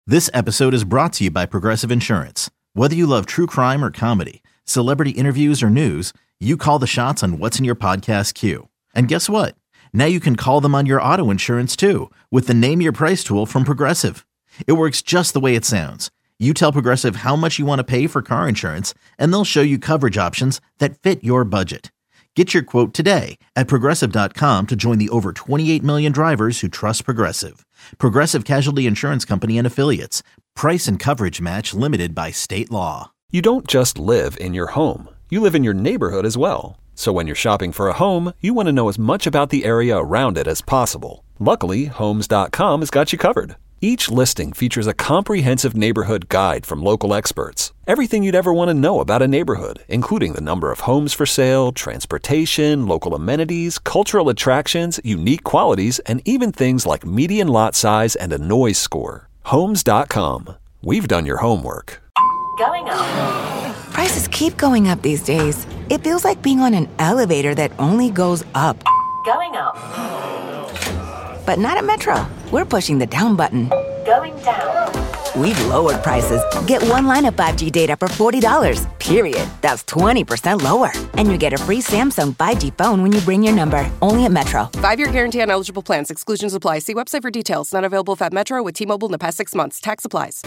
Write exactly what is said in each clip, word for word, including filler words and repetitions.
This episode is brought to you by Progressive Insurance. Whether you love true crime or comedy, celebrity interviews or news, you call the shots on what's in your podcast queue. And guess what? Now you can call them on your auto insurance too with the Name Your Price tool from Progressive. It works just the way it sounds. You tell Progressive how much you want to pay for car insurance, and they'll show you coverage options that fit your budget. Get your quote today at Progressive dot com to join the over twenty-eight million drivers who trust Progressive. Progressive Casualty Insurance Company and Affiliates. Price and coverage match limited by state law. You don't just live in your home. You live in your neighborhood as well. So when you're shopping for a home, you want to know as much about the area around it as possible. Luckily, Homes dot com has got you covered. Each listing features a comprehensive neighborhood guide from local experts. Everything you'd ever want to know about a neighborhood, including the number of homes for sale, transportation, local amenities, cultural attractions, unique qualities, and even things like median lot size and a noise score. Homes dot com. We've done your homework. Going up. Prices keep going up these days. It feels like being on an elevator that only goes up. Going up. But not at Metro. We're pushing the down button. Going down. We've lowered prices. Get one line of five G data for forty dollars, period. That's twenty percent lower. And you get a free Samsung five G phone when you bring your number. Only at Metro. Five-year guarantee on eligible plans. Exclusions apply. See website for details. Not available at Metro with T-Mobile in the past six months. Tax applies.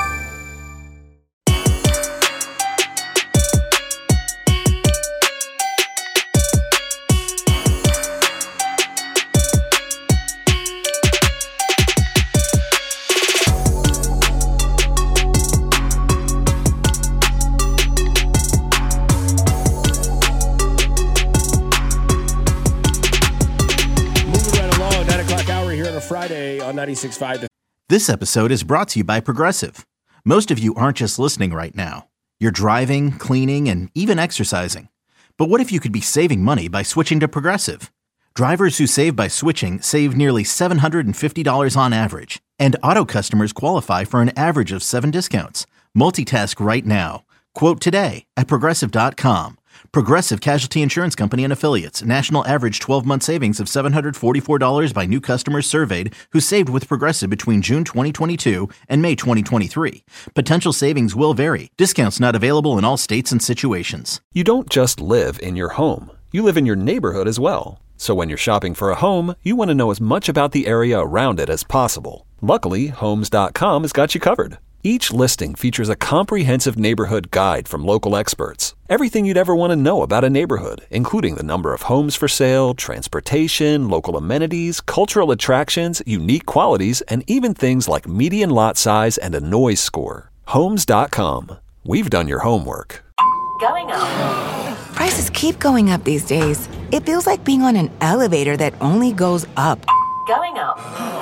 Friday on ninety-six point five. This episode is brought to you by Progressive. Most of you aren't just listening right now. You're driving, cleaning, and even exercising. But what if you could be saving money by switching to Progressive? Drivers who save by switching save nearly seven hundred fifty dollars on average. And auto customers qualify for an average of seven discounts. Multitask right now. Quote today at Progressive dot com. Progressive Casualty Insurance Company and Affiliates. National average twelve-month savings of seven hundred forty-four dollars by new customers surveyed who saved with Progressive between June twenty twenty-two and May twenty twenty-three. Potential savings will vary. Discounts not available in all states and situations. You don't just live in your home. You live in your neighborhood as well. So when you're shopping for a home, you want to know as much about the area around it as possible. Luckily, Homes dot com has got you covered. Each listing features a comprehensive neighborhood guide from local experts. Everything you'd ever want to know about a neighborhood, including the number of homes for sale, transportation, local amenities, cultural attractions, unique qualities, and even things like median lot size and a noise score. Homes dot com. We've done your homework. Going up. Prices keep going up these days. It feels like being on an elevator that only goes up. Going up.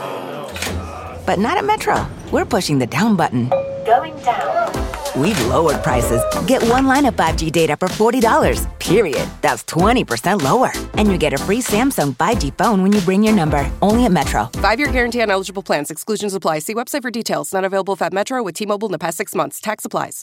But not at Metro. We're pushing the down button. Going down. We've lowered prices. Get one line of five G data for forty dollars, period. That's twenty percent lower. And you get a free Samsung five G phone when you bring your number. Only at Metro. Five-year guarantee on eligible plans. Exclusions apply. See website for details. Not available at Metro with T-Mobile in the past six months. Tax applies.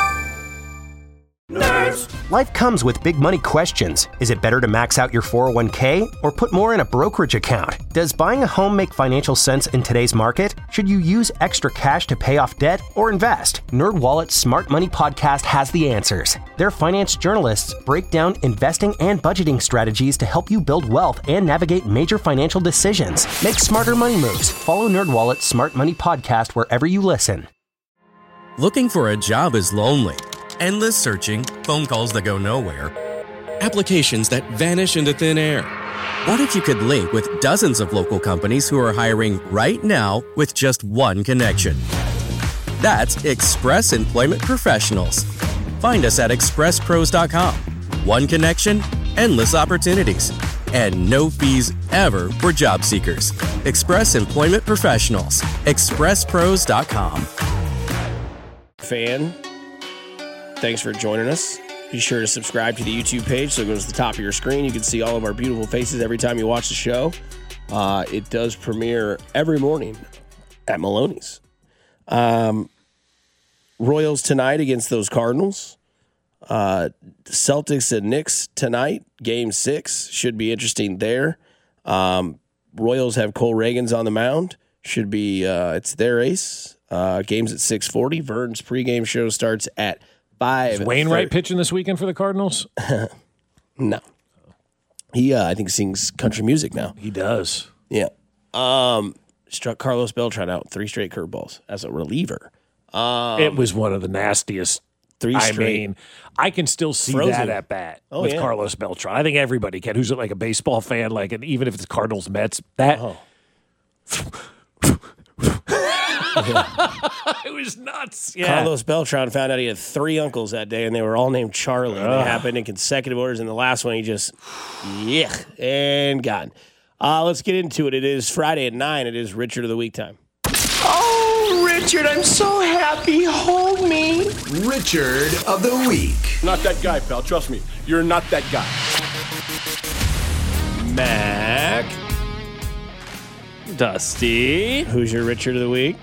Nerds. Life comes with big money questions. Is it better to max out your four oh one k or put more in a brokerage account? Does buying a home make financial sense in today's market? Should you use extra cash to pay off debt or invest? NerdWallet's Smart Money Podcast has the answers. Their finance journalists break down investing and budgeting strategies to help you build wealth and navigate major financial decisions. Make smarter money moves. Follow NerdWallet's Smart Money Podcast wherever you listen. Looking for a job is lonely. Endless searching, phone calls that go nowhere, applications that vanish into thin air. What if you could link with dozens of local companies who are hiring right now with just one connection? That's Express Employment Professionals. Find us at express pros dot com. One connection, endless opportunities, and no fees ever for job seekers. Express Employment Professionals. express pros dot com. Fan. Thanks for joining us. Be sure to subscribe to the YouTube page so it goes to the top of your screen. You can see all of our beautiful faces every time you watch the show. Uh, it does premiere every morning at Maloney's. Um, Royals tonight against those Cardinals. Uh, Celtics and Knicks tonight, game six. Should be interesting there. Um, Royals have Cole Reagans on the mound. Should be, uh, it's their ace. Uh, game's at six forty. Vern's pregame show starts at five. Is Wainwright pitching this weekend for the Cardinals? No. He, uh, I think, sings country music now. He does. Yeah. Um, struck Carlos Beltran out three straight curveballs as a reliever. Um, it was one of the nastiest. Three I straight. mean, I can still see Frozen. that at bat Oh, with yeah. Carlos Beltran. I think everybody can. Who's like a baseball fan, like, and even if it's Cardinals, Mets, that. Oh. It was nuts. Yeah. Carlos Beltran found out he had three uncles that day, and they were all named Charlie. They happened in consecutive orders, and the last one he just, yeah, and gone. Uh, let's get into it. It is Friday at nine. It is Richard of the Week time. Oh, Richard, I'm so happy. Hold me. Richard of the Week. Not that guy, pal. Trust me. You're not that guy. Mac. Dusty. Who's your Richard of the Week?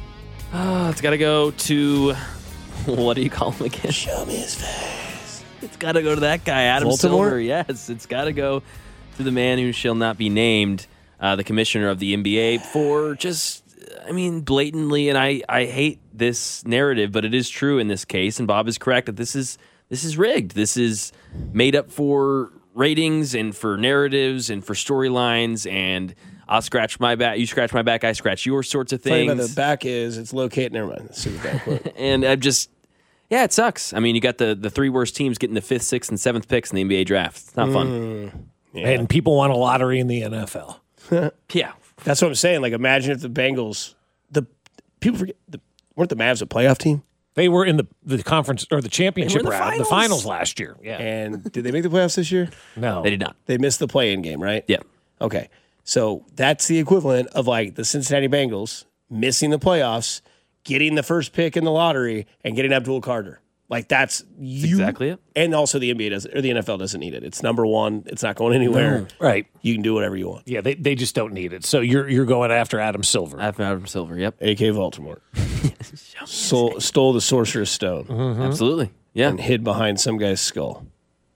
Oh, it's got to go to, what do you call him again? Show me his face. It's got to go to that guy, Adam Baltimore? Silver. Yes, it's got to go to the man who shall not be named, uh, the commissioner of the N B A, for just, I mean, blatantly, and I, I hate this narrative, but it is true in this case, and Bob is correct that this is this is rigged. This is made up for ratings and for narratives and for storylines, and I'll scratch my back, you scratch my back, I scratch your sorts of Funny things. about the back is it's located. Never mind. Let's see the back look. And I'm just, yeah, it sucks. I mean, you got the, the three worst teams getting the fifth, sixth, and seventh picks in the N B A draft. It's not fun. Mm, yeah. And people want a lottery in the N F L. Yeah. That's what I'm saying. Like, imagine if the Bengals, the people forget, the, weren't the Mavs a playoff team? They were in the, the conference or the championship the round, finals. the finals last year. Yeah. And did they make the playoffs this year? No. They did not. They missed the play-in game, right? Yeah. Okay. So that's the equivalent of like the Cincinnati Bengals missing the playoffs, getting the first pick in the lottery, and getting Abdul Carter. Like that's you, exactly it. And also the N B A doesn't, or the N F L doesn't need it. It's number one. It's not going anywhere. No. Right. You can do whatever you want. Yeah, they, they just don't need it. So you're you're going after Adam Silver. After Adam Silver, yep. A K Baltimore. Stole, stole the Sorcerer's Stone. Mm-hmm. Absolutely. Yeah. And hid behind some guy's skull.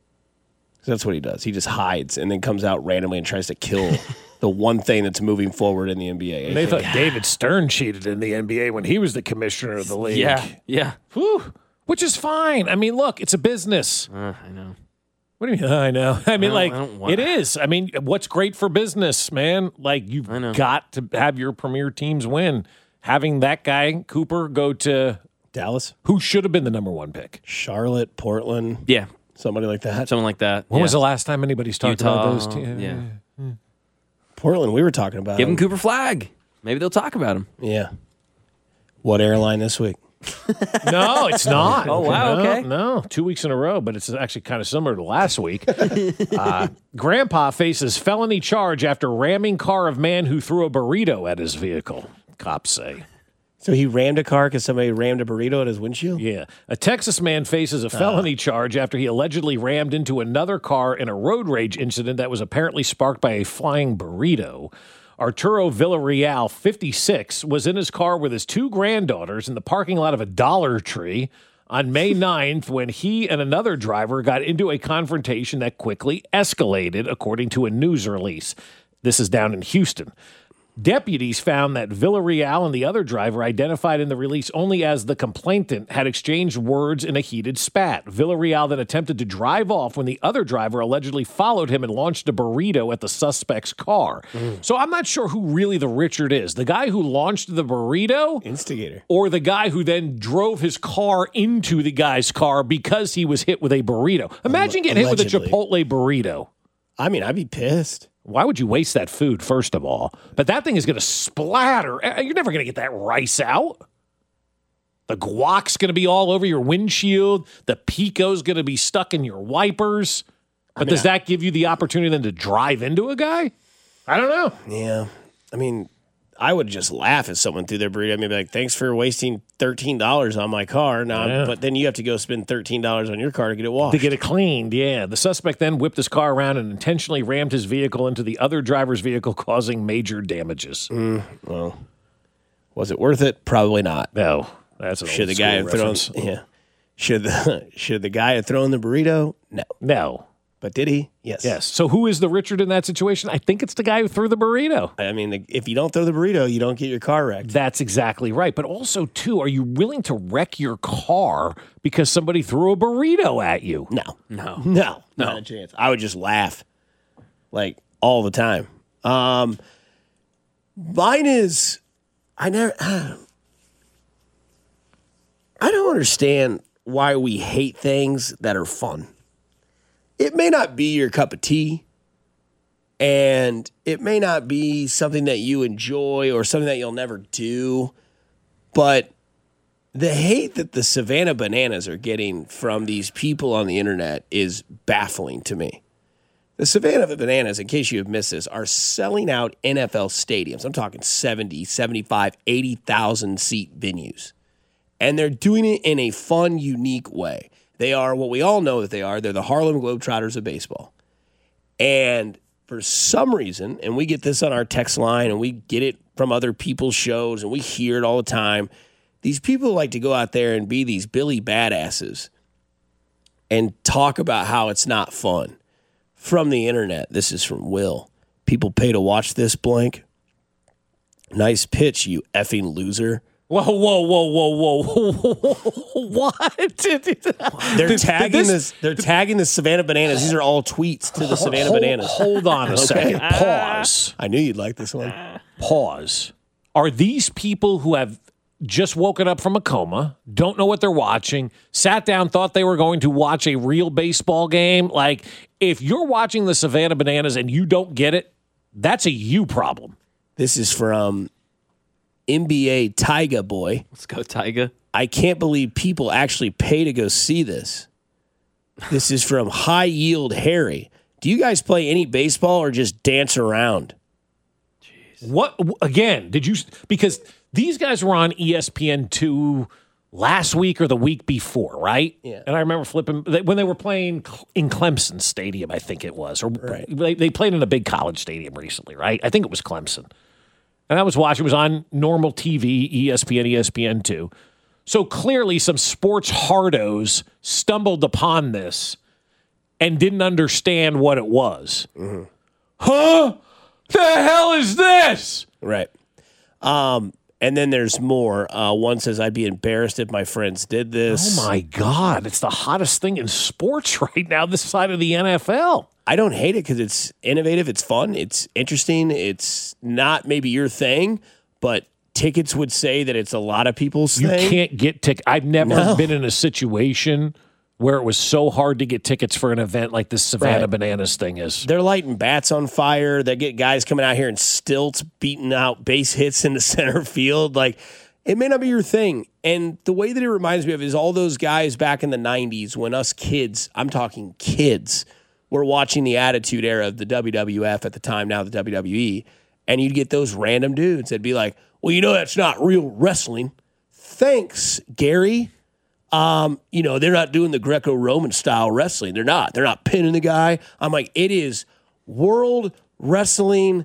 That's what he does. He just hides and then comes out randomly and tries to kill the one thing that's moving forward in the N B A. They thought David Stern cheated in the N B A when he was the commissioner of the league. Yeah. Yeah. Whew. Which is fine. I mean, look, it's a business. Uh, I know. What do you mean? I know. I mean, I like, don't- I don't want- it is. I mean, what's great for business, man? Like, you've I know. got to have your premier teams win. Having that guy, Cooper, go to Dallas, who should have been the number one pick. Charlotte, Portland, Yeah. somebody like that. Something like that. When yeah. was the last time anybody's talked Utah, about those teams? yeah. Portland, we were talking about. Give him him. Cooper Flag. Maybe they'll talk about him. Yeah. What airline this week? No, it's not. Oh, wow, No, okay. No, two weeks in a row, but it's actually kind of similar to last week. uh, Grandpa faces felony charge after ramming car of man who threw a burrito at his vehicle, cops say. So he rammed a car because somebody rammed a burrito at his windshield? Yeah. A Texas man faces a felony charge after he allegedly rammed into another car in a road rage incident that was apparently sparked by a flying burrito. Arturo Villarreal, fifty-six, was in his car with his two granddaughters in the parking lot of a Dollar Tree on May ninth when he and another driver got into a confrontation that quickly escalated, according to a news release. This is down in Houston. Deputies found that Villarreal and the other driver, identified in the release only as the complainant, had exchanged words in a heated spat. Villarreal then attempted to drive off when the other driver allegedly followed him and launched a burrito at the suspect's car. Mm. So I'm not sure who really the Richard is. The guy who launched the burrito? Instigator. Or the guy who then drove his car into the guy's car because he was hit with a burrito. Imagine getting hit with a Allegedly. Chipotle burrito. I mean, I'd be pissed. Why would you waste that food, first of all? But that thing is going to splatter. Uh, You're never going to get that rice out. The guac's going to be all over your windshield. The pico's going to be stuck in your wipers. But mean, does that give you the opportunity then to drive into a guy? I don't know. Yeah. I mean, I would just laugh if someone threw their burrito at me and be like, thanks for wasting thirteen dollars on my car. Now, Yeah. But then you have to go spend thirteen dollars on your car to get it washed. To get it cleaned, yeah. The suspect then whipped his car around and intentionally rammed his vehicle into the other driver's vehicle, causing major damages. Mm, well, was it worth it? Probably not. No. That's an Should old the guy school have thrown? reference. Yeah. Should the should the guy have thrown the burrito? No. No. But did he? Yes. Yes. So who is the Richard in that situation? I think it's the guy who threw the burrito. I mean, if you don't throw the burrito, you don't get your car wrecked. That's exactly right. But also, too, are you willing to wreck your car because somebody threw a burrito at you? No. No. No. No. Not a chance. I would just laugh, like, all the time. Um, mine is, I never, I don't understand why we hate things that are fun. It may not be your cup of tea, and it may not be something that you enjoy or something that you'll never do, but the hate that the Savannah Bananas are getting from these people on the internet is baffling to me. The Savannah Bananas, in case you have missed this, are selling out N F L stadiums. I'm talking seventy, seventy-five, eighty thousand seat venues. And they're doing it in a fun, unique way. They are what we all know that they are. They're the Harlem Globetrotters of baseball. And for some reason, and we get this on our text line and we get it from other people's shows and we hear it all the time, these people like to go out there and be these Billy badasses and talk about how it's not fun. From the internet, this is from Will. People pay to watch this blank. Nice pitch, you effing loser. Whoa, whoa, whoa, whoa, whoa, whoa. What? They're tagging this, this. They're tagging the Savannah Bananas. These are all tweets to the Savannah hold, Bananas. Hold on a okay. second. Pause. I knew you'd like this one. Pause. Are these people who have just woken up from a coma, don't know what they're watching, sat down, thought they were going to watch a real baseball game? Like, if you're watching the Savannah Bananas and you don't get it, that's a you problem. This is from N B A Tyga Boy. Let's go, Tyga. I can't believe people actually pay to go see this. This is from High Yield Harry. Do you guys play any baseball or just dance around? Jeez. What, again, did you, because these guys were on E S P N two last week or the week before, right? Yeah. And I remember flipping, when they were playing in Clemson Stadium, I think it was. Or right. they, they played in a big college stadium recently, right? I think it was Clemson. And I was watching, it was on normal T V, E S P N, E S P N two. So clearly some sports hardos stumbled upon this and didn't understand what it was. Mm-hmm. Huh? The hell is this? Right. Um, and then there's more. Uh, one says, I'd be embarrassed if my friends did this. Oh, my God. It's the hottest thing in sports right now, this side of the N F L. I don't hate it because it's innovative, it's fun, it's interesting, it's not maybe your thing, but tickets would say that it's a lot of people's you thing. You can't get tickets. I've never no. been in a situation where it was so hard to get tickets for an event like this Savannah right. Bananas thing is. They're lighting bats on fire. They get guys coming out here in stilts, beating out base hits in the center field. Like, it may not be your thing. And the way that it reminds me of is all those guys back in the nineties when us kids, I'm talking kids, were watching the Attitude Era of the W W F at the time, now the W W E, and you'd get those random dudes that'd be like, well, you know, that's not real wrestling. Thanks, Gary. Um, you know, they're not doing the Greco-Roman style wrestling. They're not. They're not pinning the guy. I'm like, it is World Wrestling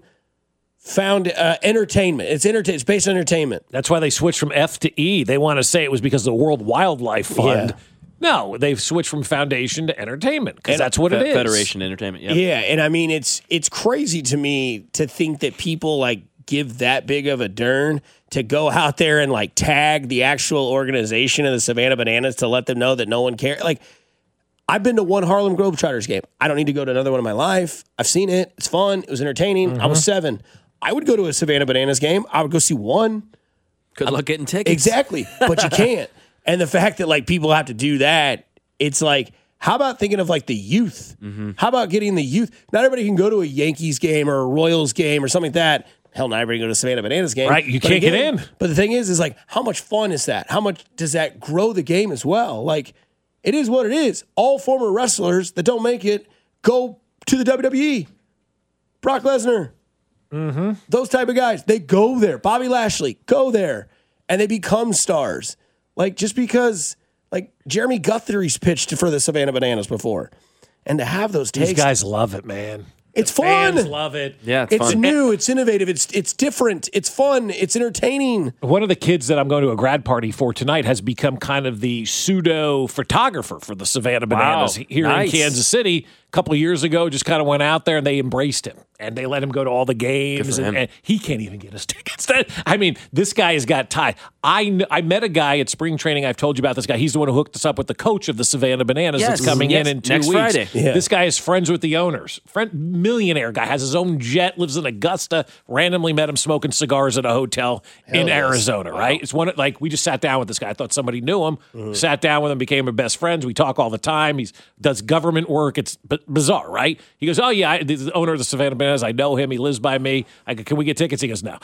found uh, entertainment. It's entertain. It's based on entertainment. That's why they switched from F to E. They want to say it was because of the World Wildlife Fund. Yeah. No, they've switched from foundation to entertainment because that's what Fe- it is. Federation Entertainment. Yep. Yeah, and I mean, it's it's crazy to me to think that people like give that big of a darn to go out there and like tag the actual organization of the Savannah Bananas to let them know that no one cares. Like, I've been to one Harlem Globetrotters game. I don't need to go to another one in my life. I've seen it. It's fun. It was entertaining. Mm-hmm. I was seven. I would go to a Savannah Bananas game. I would go see one. Good luck getting tickets. Exactly, but you can't. And the fact that like people have to do that, it's like, how about thinking of like the youth? Mm-hmm. How about getting the youth? Not everybody can go to a Yankees game or a Royals game or something like that. Hell, not everybody can go to a Savannah Bananas game. Right, you but can't again, get in. But the thing is, is like, how much fun is that? How much does that grow the game as well? Like, it is what it is. All former wrestlers that don't make it go to the W W E. Brock Lesnar. Mm-hmm. Those type of guys, they go there. Bobby Lashley, go there. And they become stars. Like, just because, like, Jeremy Guthrie's pitched for the Savannah Bananas before. And to have those takes. These guys love it, man. It's the fun. Fans love it. Yeah, it's, it's fun. new. It's innovative. It's it's different. It's fun. It's entertaining. One of the kids that I'm going to a grad party for tonight has become kind of the pseudo photographer for the Savannah Bananas Wow, here nice. in Kansas City couple of years ago, just kind of went out there and they embraced him and they let him go to all the games. And, and he can't even get his tickets. I mean, this guy has got tied. I, kn- I met a guy at spring training. I've told you about this guy. He's the one who hooked us up with the coach of the Savannah Bananas yes. that's coming yes. in in two Next weeks. Friday. Yeah. This guy is friends with the owners. Friend, millionaire guy, has his own jet, lives in Augusta. Randomly met him smoking cigars at a hotel Hell in yes. Arizona, Wow. right? It's one of- like we just sat down with this guy. I thought somebody knew him. Mm-hmm. Sat down with him, became our best friends. We talk all the time. He does government work. It's b- bizarre, right? He goes, "Oh yeah, I, the owner of the Savannah Bananas. I know him. He lives by me. I go, can we get tickets?" He goes, "No."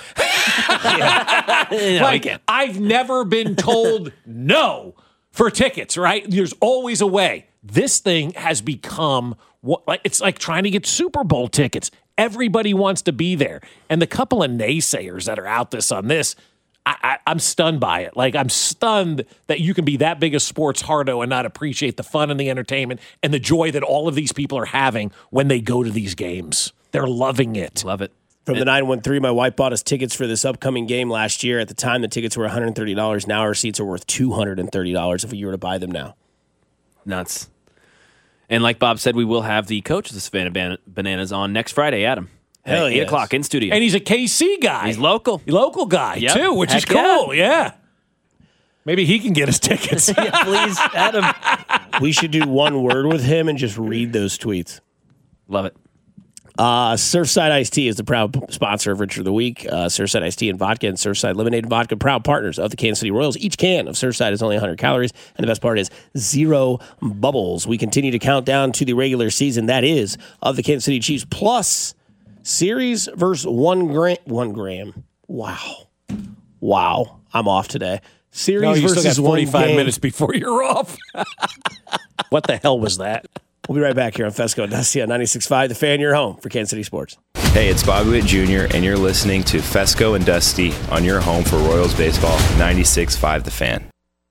No, like I've never been told no for tickets. Right? There's always a way. This thing has become what like it's like trying to get Super Bowl tickets. Everybody wants to be there, and the couple of naysayers that are out this on this. I, I, I'm stunned by it. Like, I'm stunned that you can be that big a sports hardo and not appreciate the fun and the entertainment and the joy that all of these people are having when they go to these games. They're loving it. Love it. From the nine one three, my wife bought us tickets for this upcoming game last year. At the time, the tickets were one hundred thirty dollars. Now our seats are worth two hundred thirty dollars if you were to buy them now. Nuts. And like Bob said, we will have the coach of the Savannah Ban- Bananas on next Friday, Adam. Hell At eight yes. o'clock in studio. And he's a K C guy. He's local. Local guy, Yep. too, which is Heck yeah. cool. Yeah. Maybe he can get his tickets. Yeah, please, Adam. We should do one word with him and just read those tweets. Love it. Uh, Surfside Iced Tea is the proud p- sponsor of Richard of the Week. Uh, Surfside Iced Tea and Vodka and Surfside Lemonade and Vodka, proud partners of the Kansas City Royals. Each can of Surfside is only one hundred calories, and the best part is zero bubbles. We continue to count down to the regular season, that is, of the Kansas City Chiefs, plus series versus one gram. One gram. Wow. Wow. I'm off today. Series No, you still versus got one forty-five game. minutes before you're off. What the hell was that? We'll be right back here on Fesco and Dusty on ninety-six point five, The Fan, your home for Kansas City sports. Hey, it's Bobby Witt Junior, and you're listening to Fesco and Dusty on your home for Royals baseball, ninety-six point five The Fan.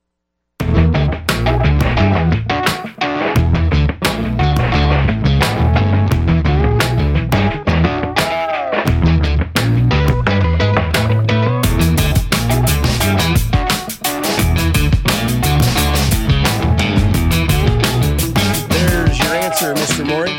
There's your answer, Mister Maury.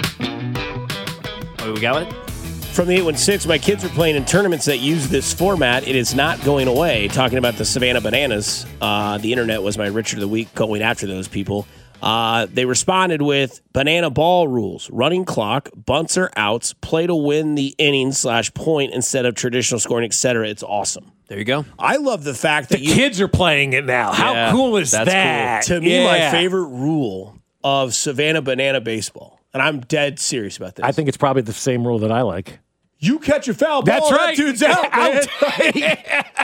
Oh, we got it? From the eight one six, my kids are playing in tournaments that use this format. It is not going away. Talking about the Savannah Bananas, uh, the internet was my Richard of the Week going after those people. Uh, they responded with banana ball rules, running clock, bunts or outs, play to win the inning slash point instead of traditional scoring, et cetera. It's awesome. There you go. I love the fact The that you, kids are playing it now. How Yeah, cool is that's that? to me, my Yeah. favorite rule of Savannah Banana baseball, and I'm dead serious about this. I think it's probably the same rule that I like. You catch a foul ball, That's right. that dude's out, man.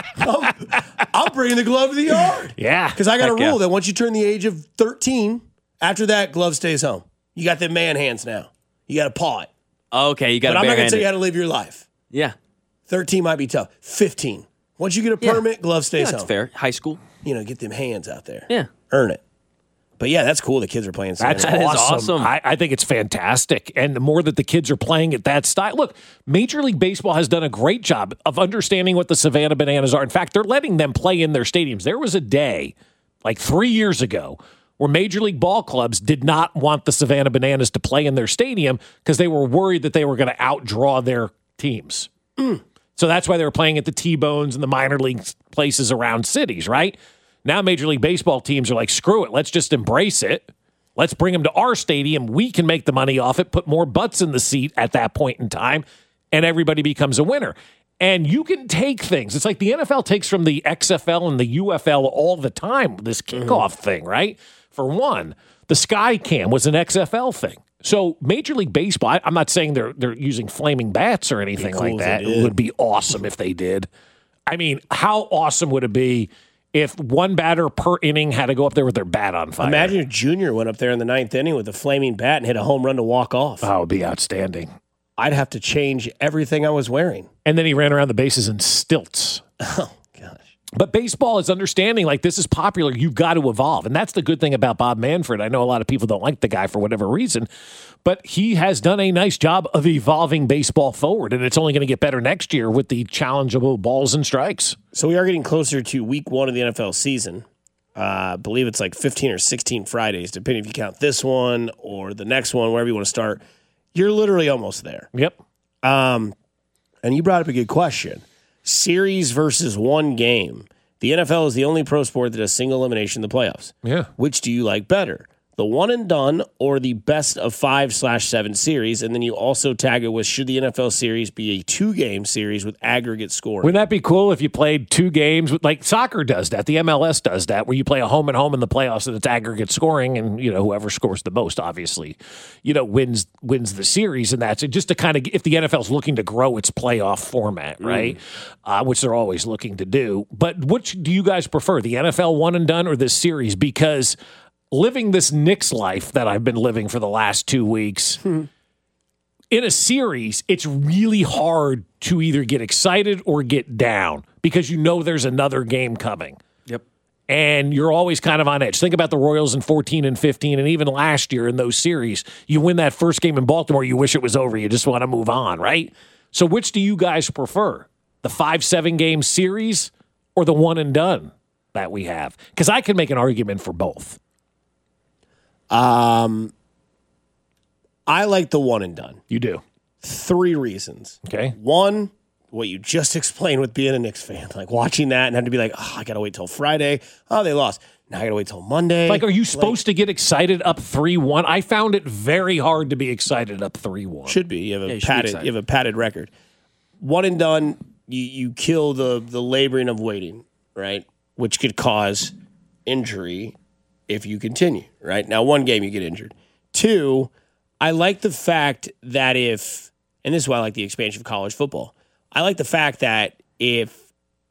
I'm, I'm bringing the glove to the yard. Yeah. Because I got a Heck rule yeah. that once you turn the age of thirteen, after that, glove stays home. You got the man hands now. You got to paw it. Okay, you got But to I'm not going to tell barehanded. you how to live your life. Yeah. thirteen might be tough. fifteen. Once you get a Yeah. permit, glove Yeah, stays that's home. fair. High school. You know, get them hands out there. Yeah. Earn it. But yeah, that's cool. The kids are playing. That's Savannah. That is awesome. awesome. I, I think it's fantastic. And the more that the kids are playing at that style, look, Major League Baseball has done a great job of understanding what the Savannah Bananas are. In fact, they're letting them play in their stadiums. There was a day, like three years ago, where Major League ball clubs did not want the Savannah Bananas to play in their stadium because they were worried that they were going to outdraw their teams. Mm. So that's why they were playing at the T-Bones and the minor league places around cities, right? Now Major League Baseball teams are like, screw it, let's just embrace it. Let's bring them to our stadium. We can make the money off it, put more butts in the seat at that point in time, and everybody becomes a winner. And you can take things. It's like the N F L takes from the X F L and the U F L all the time, this kickoff mm-hmm. thing, right? For one, the Sky Cam was an X F L thing. So Major League Baseball, I, I'm not saying they're they're using flaming bats or anything cool like if that. they It did. would be awesome if they did. I mean, how awesome would it be if one batter per inning had to go up there with their bat on fire? Imagine if Junior went up there in the ninth inning with a flaming bat and hit a home run to walk off. Oh, it would be outstanding. I'd have to change everything I was wearing. And then he ran around the bases in stilts. Oh, gosh. But baseball is understanding, like, this is popular. You've got to evolve. And that's the good thing about Bob Manfred. I know a lot of people don't like the guy for whatever reason, but he has done a nice job of evolving baseball forward. And it's only going to get better next year with the challengeable balls and strikes. So we are getting closer to week one of the N F L season. uh, I believe it's like fifteen or sixteen Fridays, depending if you count this one or the next one, wherever you want to start. You're literally almost there. Yep. Um, and you brought up a good question. Series versus one game. The N F L is the only pro sport that has single elimination in the playoffs. Yeah. Which do you like better? The one and done or the best of five slash seven series? And then you also tag it with, should the N F L series be a two-game series with aggregate scoring? Wouldn't that be cool if you played two games? Like soccer does that. The M L S does that, where you play a home and home in the playoffs and it's aggregate scoring, and you know whoever scores the most, obviously, you know, wins wins the series. And that's just to kind of, if the N F L is looking to grow its playoff format, right? Mm. Uh, which they're always looking to do. But which do you guys prefer, the N F L one and done or this series? Because living this Knicks life that I've been living for the last two weeks, hmm. in a series, it's really hard to either get excited or get down because you know there's another game coming. Yep. And you're always kind of on edge. Think about the Royals in fourteen and fifteen, and even last year in those series. You win that first game in Baltimore, you wish it was over. You just want to move on, right? So which do you guys prefer? The five, seven game series or the one and done that we have? Because I can make an argument for both. Um, I like the one and done. You do? Three reasons. Okay. One, what you just explained with being a Knicks fan, like watching that and having to be like, oh, I got to wait till Friday. Oh, they lost. Now I got to wait till Monday. Like, are you supposed like, to get excited up three one? I found it very hard to be excited up three one. Should be. You have a yeah, padded you have a padded record. One and done, you, you kill the, the laboring of waiting, right? Which could cause injury if you continue, right? Now, one game you get injured. Two, I like the fact that if, and this is why I like the expansion of college football, I like the fact that if,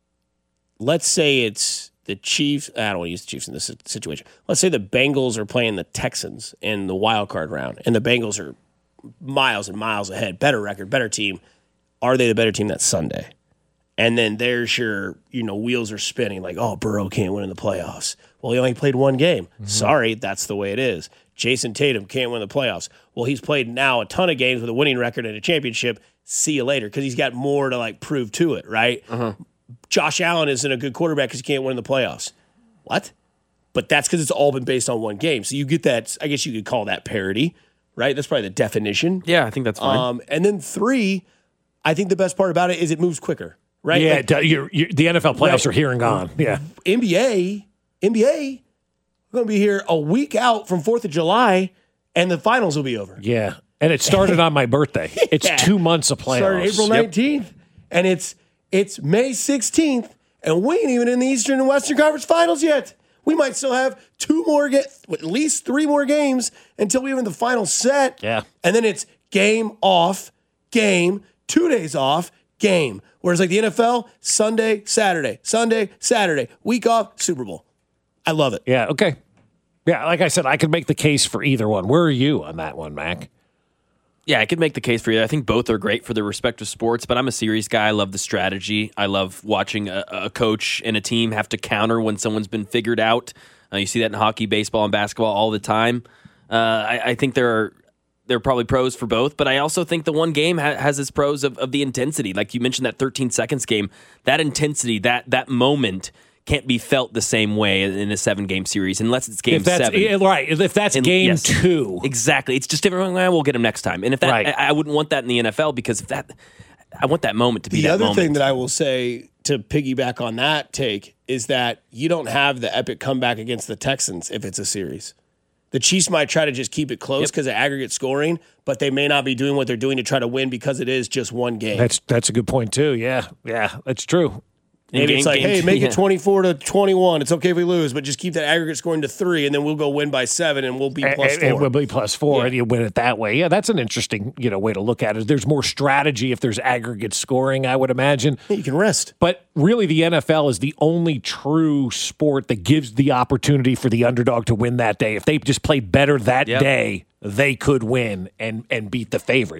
let's say it's the Chiefs, I don't want to use the Chiefs in this situation. Let's say the Bengals are playing the Texans in the wild card round, and the Bengals are miles and miles ahead, better record, better team. Are they the better team that Sunday? And then there's your, you know, wheels are spinning like, oh, Burrow can't win in the playoffs. Well, he only played one game. Mm-hmm. Sorry, that's the way it is. Jason Tatum can't win the playoffs. Well, he's played now a ton of games with a winning record and a championship. See you later, because he's got more to, like, prove to it, right? Uh-huh. Josh Allen isn't a good quarterback because he can't win in the playoffs. What? But that's because it's all been based on one game. So you get that, I guess you could call that parity, right? That's probably the definition. Yeah, I think that's fine. Um, and then three, I think the best part about it is it moves quicker. Right? Yeah, like, you're, you're, the N F L playoffs right. are here and gone. Yeah. N B A, N B A, we're going to be here a week out from fourth of July, and the finals will be over. Yeah, and it started on my birthday. yeah. It's two months of playoffs. Started April nineteenth, yep. and it's it's May sixteenth, and we ain't even in the Eastern and Western Conference Finals yet. We might still have two more, ga- at least three more games until we have the final set. Yeah. And then it's game off, game, two days off, game. Whereas like the N F L, Sunday, Saturday, Sunday, Saturday, week off, Super Bowl. I love it. Yeah, okay. Yeah, like I said, I could make the case for either one. Where are you on that one, Mac? Yeah, I could make the case for you. I think both are great for their respective sports, but I'm a series guy. I love the strategy. I love watching a, a coach and a team have to counter when someone's been figured out. Uh, you see that in hockey, baseball, and basketball all the time. Uh, I, I think there are there are probably pros for both, but I also think the one game ha- has its pros of, of the intensity. Like you mentioned that thirteen seconds game, that intensity, that that moment can't be felt the same way in a seven-game series unless it's game if that's, seven. Right, if that's and, game yes, two. Exactly. It's just different. Well, we'll get him next time. And if that, right. I, I wouldn't want that in the N F L because if that, I want that moment to be the that other moment. thing that I will say to piggyback on that take is that you don't have the epic comeback against the Texans if it's a series. The Chiefs might try to just keep it close because yep. of aggregate scoring, but they may not be doing what they're doing to try to win because it is just one game. That's that's a good point too. Yeah, yeah, that's true. Maybe game, it's like, game, hey, make yeah. it twenty-four to twenty-one. It's okay if we lose, but just keep that aggregate scoring to three, and then we'll go win by seven, and we'll be plus and, four. And we'll be plus four, yeah. and you win it that way. Yeah, that's an interesting, you know, way to look at it. There's more strategy if there's aggregate scoring, I would imagine. Yeah, you can rest. But really, the N F L is the only true sport that gives the opportunity for the underdog to win that day. If they just played better that yep. day, they could win and and beat the favorite.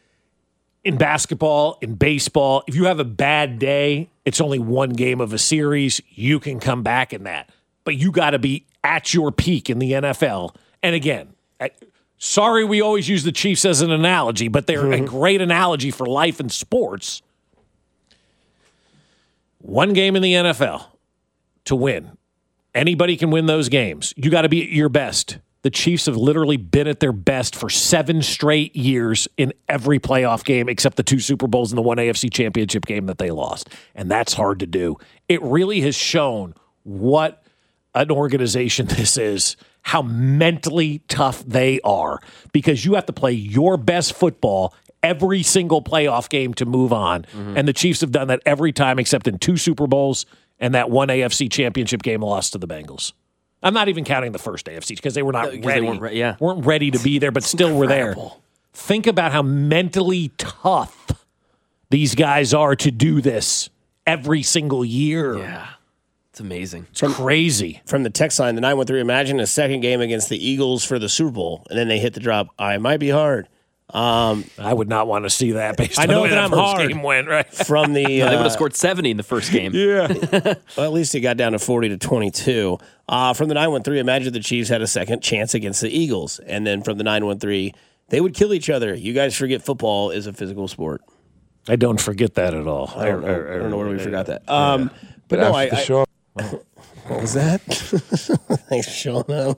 In basketball, in baseball, if you have a bad day, it's only one game of a series. You can come back in that. But you got to be at your peak in the N F L. And again, I, sorry we always use the Chiefs as an analogy, but they're mm-hmm. a great analogy for life and sports. One game in the N F L to win. Anybody can win those games. You got to be at your best. The Chiefs have literally been at their best for seven straight years in every playoff game except the two Super Bowls and the one A F C Championship game that they lost. And that's hard to do. It really has shown what an organization this is, how mentally tough they are, because you have to play your best football every single playoff game to move on. Mm-hmm. And the Chiefs have done that every time except in two Super Bowls and that one A F C Championship game lost to the Bengals. I'm not even counting the first A F C because they were not no, ready. They weren't, re- yeah. weren't ready to be there, but still incredible. were there. Think about how mentally tough these guys are to do this every single year. Yeah. It's amazing. It's crazy. From the text line, the nine one three, imagine a second game against the Eagles for the Super Bowl, and then they hit the drop. I might be hard. Um, I would not want to see that based I on know the way that that I'm first hard. game went, right? From the, no, uh, they would have scored seventy in the first game. Yeah. Well, at least it got down to forty to twenty-two. Uh, from the nine one three, imagine the Chiefs had a second chance against the Eagles. And then from the nine one three, they would kill each other. You guys forget football is a physical sport. I don't forget that at all. I don't know, I don't know where we forgot that. Um, yeah. But, but no, I... I show- what was that? Thanks for showing up.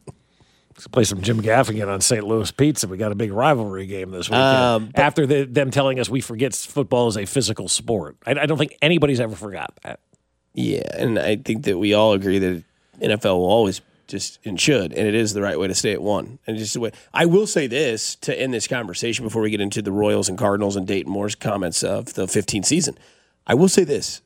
Let's play some Jim Gaffigan on Saint Louis Pizza. We got a big rivalry game this weekend. Um, but- After the, them telling us we forget football is a physical sport. I, I don't think anybody's ever forgot that. Yeah, and I think that we all agree that N F L will always just and should, and it is the right way to stay at one. And just the way I will say this to end this conversation before we get into the Royals and Cardinals and Dayton Moore's comments of the fifteenth season. I will say this: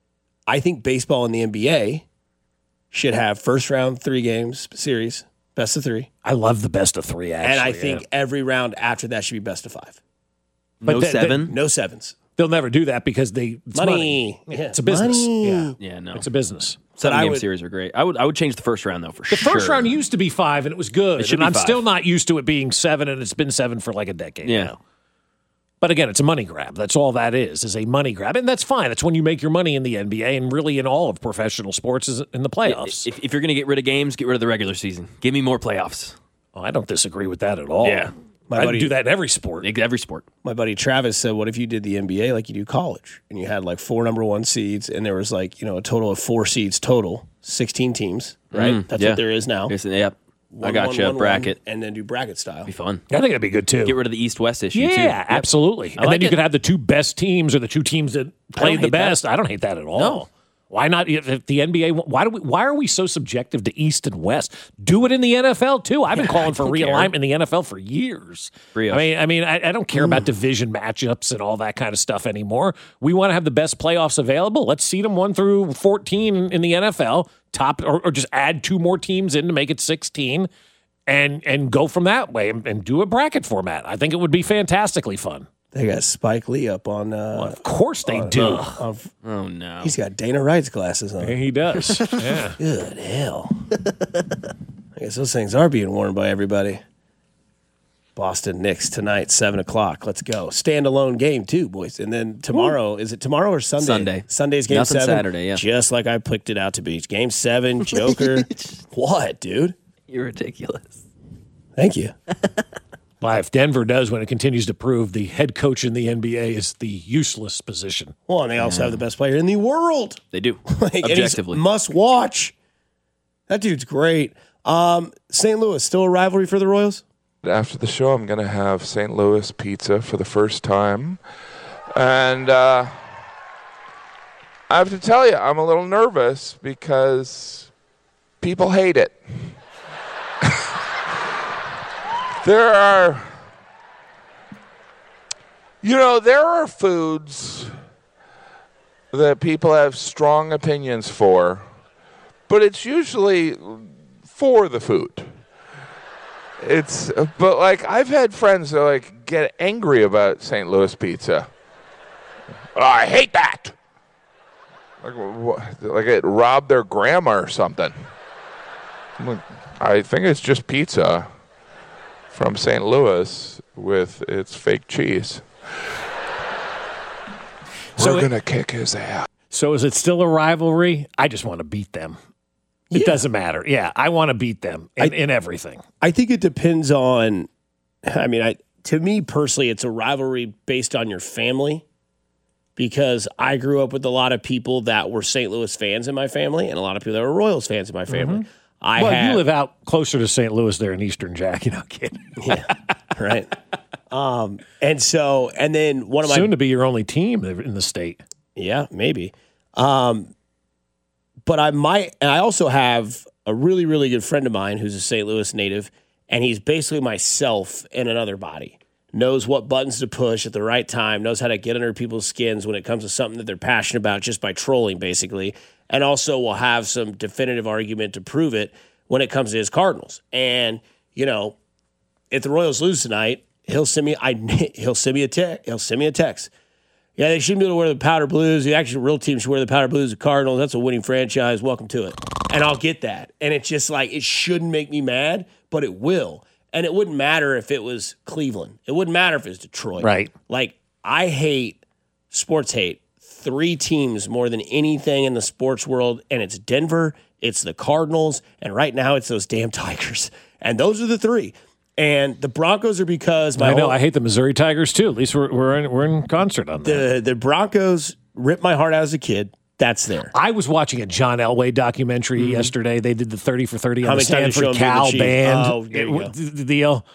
I think baseball and the N B A should have first round three games series, best of three. I love the best of three. Actually, and I think yeah. every round after that should be best of five. But no th- seven, th- no sevens. They'll never do that because they it's money. money. Yeah, Yeah. it's a business. Money. Yeah, yeah, no, it's a business. Seven game would, series are great. I would I would change the first round though for the sure. The first round used to be five and it was good. It should and be I'm five. still not used to it being seven, and it's been seven for like a decade yeah. now. But again, it's a money grab. That's all that is, is a money grab. And that's fine. That's when you make your money in the N B A and really in all of professional sports is in the playoffs. If, if you're going to get rid of games, get rid of the regular season. Give me more playoffs. Oh, I don't disagree with that at all. Yeah. My I buddy- do that in every sport. Every sport. My buddy Travis said, what if you did the N B A like you do college? And you had like four number one seeds, and there was like, you know, a total of four seeds total, sixteen teams, right? Mm, That's yeah. what there is now. Yes, yep. One, I got one, you. one, Bracket. one, and then do bracket style. Be fun. I think that'd be good too. Get rid of the East-West issue yeah, too. Yep. absolutely. I And like then you it. could have the two best teams or the two teams that played the hate that. best. I don't hate that at all. No. Why not? If if the N B A, why do we? Why are we so subjective to East and West? Do it in the N F L too. I've been calling for don't care. realignment in the N F L for years. Brioche. I mean, I mean, I, I don't care about division matchups and all that kind of stuff anymore. We want to have the best playoffs available. Let's seed them one through fourteen in the N F L. Top or, or just add two more teams in to make it sixteen, and and go from that way and, and do a bracket format. I think it would be fantastically fun. They got Spike Lee up on. Uh, Well, of course they on- do. on- on- Oh no. he's got Dana Wright's glasses on. Yeah, he does. Yeah. Good hell. I guess those things are being worn by everybody. Boston Knicks tonight, seven o'clock. Let's go. Standalone game, too, boys. And then tomorrow, is it tomorrow or Sunday? Sunday. Sunday's game Nothing seven. Saturday, yeah. Just like I picked it out to be. Game seven, Joker. What, dude? You're ridiculous. Thank you. Well, if Denver does, when it continues to prove the head coach in the N B A is the useless position. Well, and they also have the best player in the world. They do. Like, and he's Objectively. must watch. That dude's great. Um, Saint Louis, still a rivalry for the Royals? After the show, I'm going to have Saint Louis pizza for the first time. And uh, I have to tell you, I'm a little nervous because people hate it. There are, you know, there are foods that people have strong opinions for, but it's usually for the food. It's, but like, I've had friends that like get angry about Saint Louis pizza. Oh, I hate that. Like, what, like it robbed their grandma or something. I'm like, I think it's just pizza from Saint Louis with its fake cheese. So We're it- gonna kick his ass. So is it still a rivalry? I just want to beat them. It Yeah. doesn't matter. Yeah, I want to beat them in, I- in everything. I think it depends on, I mean, I to me personally, it's a rivalry based on your family. because I grew up with a lot of people that were Saint Louis fans in my family and a lot of people that were Royals fans in my family. Mm-hmm. I well, have, you live out closer to Saint Louis there in Eastern Jack. You're not kidding. Yeah, right. Um, and so, and then one of my soon to be your only team in the state. Yeah, maybe. Um, but I might, and I also have a really, really good friend of mine who's a Saint Louis native, and he's basically myself in another body. Knows what buttons to push at the right time, knows how to get under people's skins when it comes to something that they're passionate about just by trolling, basically, and also will have some definitive argument to prove it when it comes to his Cardinals. And, you know, if the Royals lose tonight, he'll send me I he'll send me a text. He'll send me a text. Yeah, they shouldn't be able to wear the powder blues. The actual real team should wear the powder blues. The Cardinals, that's a winning franchise. Welcome to it. And I'll get that. And it's just like, it shouldn't make me mad, but it will. And it wouldn't matter if it was Cleveland. It wouldn't matter if it was Detroit. Right. Like, I hate, sports hate, three teams more than anything in the sports world, and it's Denver, it's the Cardinals, and right now it's those damn Tigers. And those are the three. And the Broncos are because my I know whole, I hate the Missouri Tigers too. At least we're we're in, we're in concert on that. the the Broncos ripped my heart out as a kid. That's there. I was watching a John Elway documentary Mm-hmm. yesterday. They did the thirty for thirty How on the many times did you Stanford show 'em Cal being the band. Chiefs? Oh, there you It- go. the, the deal.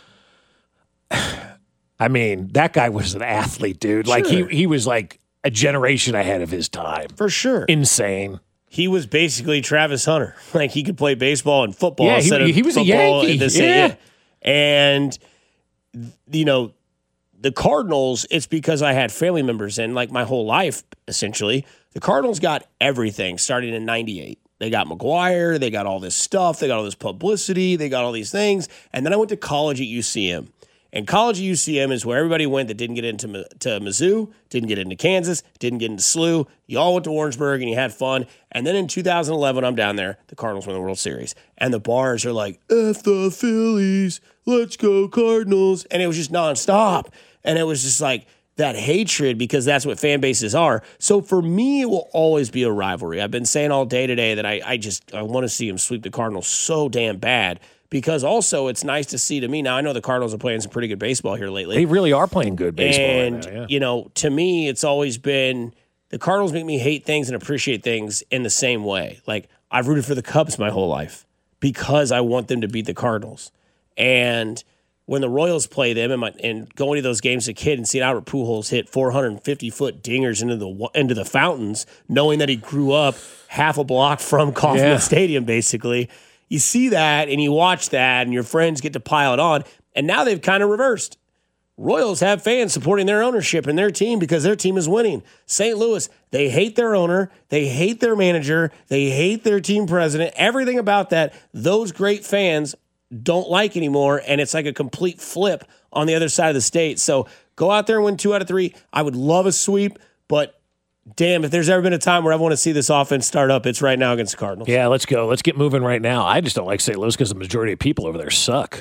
I mean, that guy was an athlete, dude. Like he Sure. he was like a generation ahead of his time. For sure. Insane. He was basically Travis Hunter. Like, he could play baseball and football Yeah, he- instead of he was a football Yankee. in the same- Yeah. And, you know, the Cardinals, it's because I had family members in, like, my whole life, essentially. The Cardinals got everything starting in ninety-eight. They got McGuire. They got all this stuff. They got all this publicity. They got all these things. And then I went to college at U C M. And college at U C M is where everybody went that didn't get into to Mizzou, didn't get into Kansas, didn't get into S L U. You all went to Orangeburg and you had fun. And then in two thousand eleven, I'm down there. The Cardinals won the World Series. And the bars are like, F the Phillies, let's go Cardinals. And it was just nonstop. And it was just like that hatred, because that's what fan bases are. So for me, it will always be a rivalry. I've been saying all day today that I, I just I want to see them sweep the Cardinals so damn bad. Because also, it's nice to see to me. Now, I know the Cardinals are playing some pretty good baseball here lately. They really are playing good baseball And, right now, yeah. you know, to me, it's always been the Cardinals make me hate things and appreciate things in the same way. Like, I've rooted for the Cubs my whole life because I want them to beat the Cardinals. And when the Royals play them and, my, and going to those games as a kid and seeing Albert Pujols hit four hundred fifty foot dingers into the into the fountains, knowing that he grew up half a block from Kauffman Yeah. Stadium, basically, you see that and you watch that and your friends get to pile it on. And now they've kind of reversed. Royals have fans supporting their ownership and their team because their team is winning. Saint Louis, they hate their owner. They hate their manager. They hate their team president. Everything about that, those great fans don't like anymore. And it's like a complete flip on the other side of the state. So go out there and win two out of three. I would love a sweep, but damn, if there's ever been a time where I want to see this offense start up, it's right now against the Cardinals. Yeah, let's go. Let's get moving right now. I just don't like Saint Louis because the majority of people over there suck.